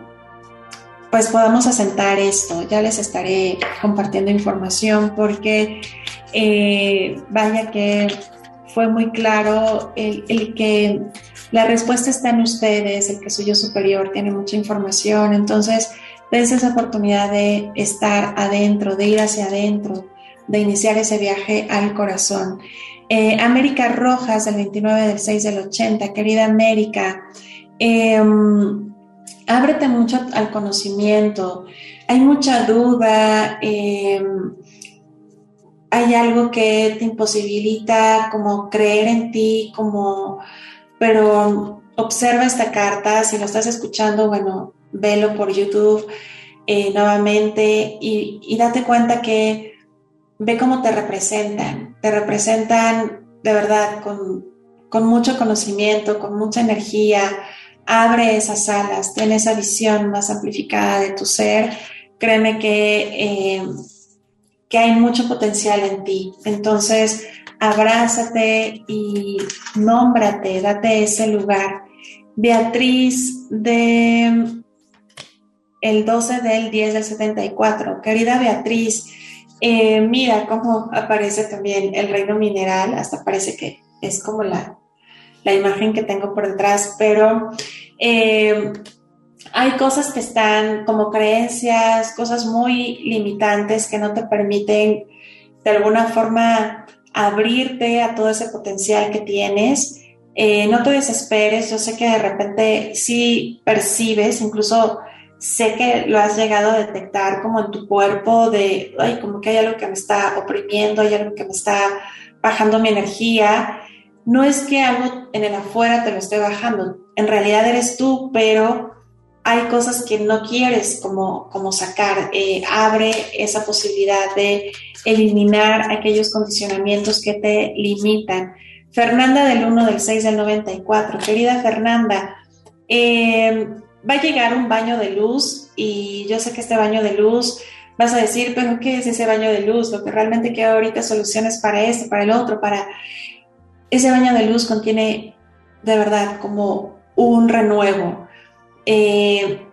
pues podamos asentar esto. Ya les estaré compartiendo información porque eh, vaya que fue muy claro el, el que la respuesta está en ustedes, el que su yo superior tiene mucha información. Entonces, dense esa oportunidad de estar adentro, de ir hacia adentro, de iniciar ese viaje al corazón. Eh, América Rojas, del veintinueve del seis del ochenta, querida América, eh, ábrete mucho al conocimiento. Hay mucha duda, eh, hay algo que te imposibilita como creer en ti, como, pero observa esta carta, si lo estás escuchando, bueno, velo por YouTube eh, nuevamente y, y date cuenta que ve cómo te representan, te representan de verdad con, con mucho conocimiento, con mucha energía. Abre esas alas, ten esa visión más amplificada de tu ser. Créeme que, eh, que hay mucho potencial en ti. Entonces, abrázate y nómbrate, date ese lugar. Beatriz, de el doce del diez del setenta y cuatro. Querida Beatriz, eh, mira cómo aparece también el reino mineral, hasta parece que es como la... la imagen que tengo por detrás, pero eh, hay cosas que están como creencias, cosas muy limitantes que no te permiten de alguna forma abrirte a todo ese potencial que tienes. Eh, no te desesperes, yo sé que de repente sí percibes, incluso sé que lo has llegado a detectar como en tu cuerpo de, ay, como que hay algo que me está oprimiendo, hay algo que me está bajando mi energía. No es que algo en el afuera te lo esté bajando, en realidad eres tú, pero hay cosas que no quieres como, como sacar. Eh, abre esa posibilidad de eliminar aquellos condicionamientos que te limitan. Fernanda del uno del seis del noventa y cuatro, querida Fernanda, eh, va a llegar un baño de luz y yo sé que este baño de luz vas a decir, pero ¿qué es ese baño de luz? Lo que realmente quiero ahorita es soluciones para esto, para el otro, para... Ese baño de luz contiene de verdad como un renuevo. Eh,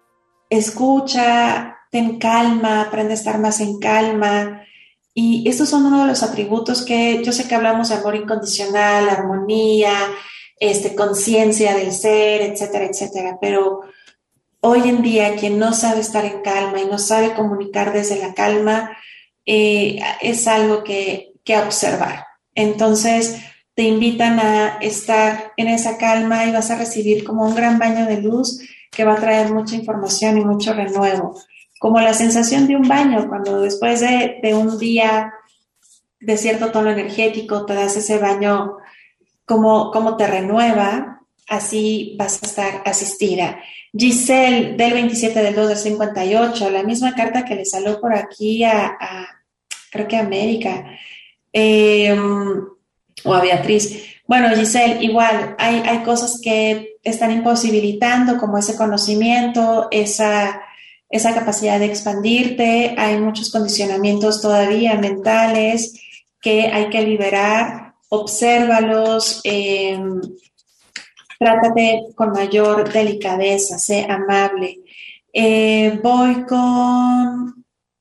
escucha, ten calma, aprende a estar más en calma. Y estos son uno de los atributos que yo sé que hablamos de amor incondicional, armonía, este, conciencia del ser, etcétera, etcétera. Pero hoy en día quien no sabe estar en calma y no sabe comunicar desde la calma, eh, es algo que, que observar. Entonces, te invitan a estar en esa calma y vas a recibir como un gran baño de luz que va a traer mucha información y mucho renuevo. Como la sensación de un baño, cuando después de, de un día de cierto tono energético te das ese baño, como, como te renueva, así vas a estar asistida. Giselle, del veintisiete del dos del cincuenta y ocho, la misma carta que le salió por aquí a, a creo que a América. Eh, o a Beatriz. Bueno, Giselle, igual, hay, hay cosas que están imposibilitando, como ese conocimiento, esa, esa capacidad de expandirte. Hay muchos condicionamientos todavía mentales que hay que liberar. Obsérvalos, eh, trátate con mayor delicadeza, sé amable. Eh, voy con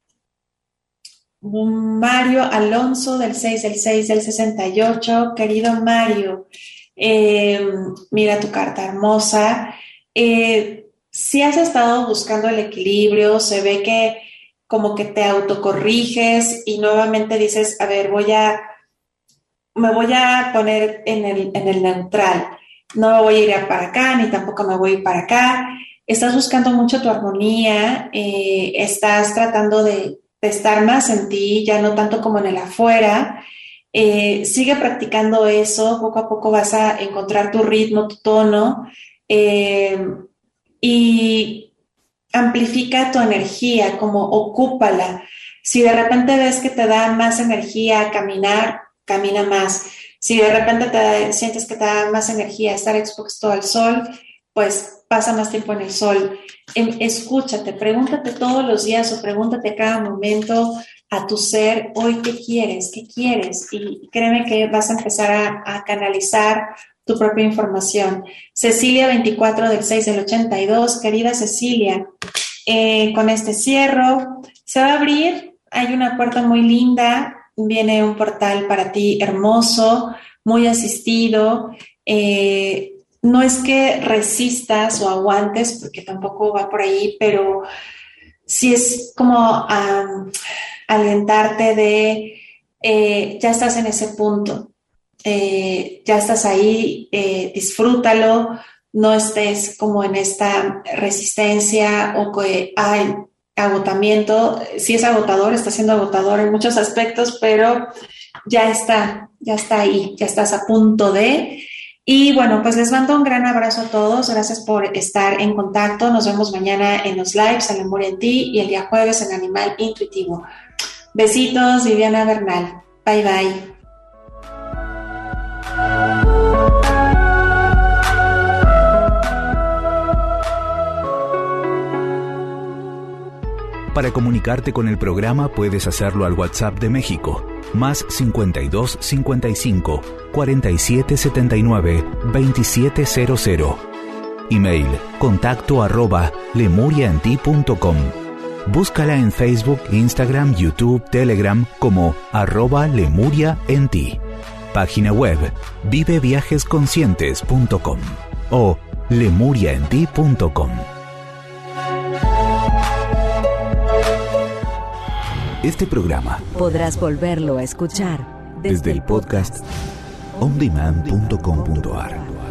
Mario Alonso del seis del seis del sesenta y ocho. Querido Mario, eh, mira tu carta hermosa. Eh, si has estado buscando el equilibrio, se ve que como que te autocorriges y nuevamente dices, a ver, voy a, me voy a poner en el, en el neutral. No me voy a ir para acá, ni tampoco me voy a ir para acá. Estás buscando mucho tu armonía, eh, estás tratando de de estar más en ti, ya no tanto como en el afuera. Eh, sigue practicando eso, poco a poco vas a encontrar tu ritmo, tu tono, eh, y amplifica tu energía, como ocúpala. Si de repente ves que te da más energía caminar, camina más. Si de repente te da, sientes que te da más energía estar expuesto al sol, pues pasa más tiempo en el sol. Eh, escúchate, pregúntate todos los días o pregúntate a cada momento a tu ser, hoy qué quieres, qué quieres, y créeme que vas a empezar a, a canalizar tu propia información. Cecilia veinticuatro del seis del ochenta y dos, querida Cecilia, eh, con este cierro, se va a abrir, hay una puerta muy linda, viene un portal para ti hermoso, muy asistido, eh, no es que resistas o aguantes, porque tampoco va por ahí, pero sí es como um, alentarte de, eh, ya estás en ese punto, eh, ya estás ahí, eh, disfrútalo, no estés como en esta resistencia o que hay agotamiento. Sí es agotador, está siendo agotador en muchos aspectos, pero ya está, ya está ahí, ya estás a punto de... Y bueno, pues les mando un gran abrazo a todos. Gracias por estar en contacto. Nos vemos mañana en los lives, en Lemuria en ti, y el día jueves en Animal Intuitivo. Besitos, Viviana Bernal. Bye, bye. Para comunicarte con el programa puedes hacerlo al WhatsApp de México, más cincuenta y dos cincuenta y cinco cuarenta y siete setenta y nueve veintisiete cero cero. Email contacto arroba lemuriaenti punto com. Búscala en Facebook, Instagram, YouTube, Telegram como arroba lemuriaenti. Página web vive viajes conscientes punto com o lemuriaenti punto com. Este programa podrás volverlo a escuchar desde el podcast on demand punto com punto a r.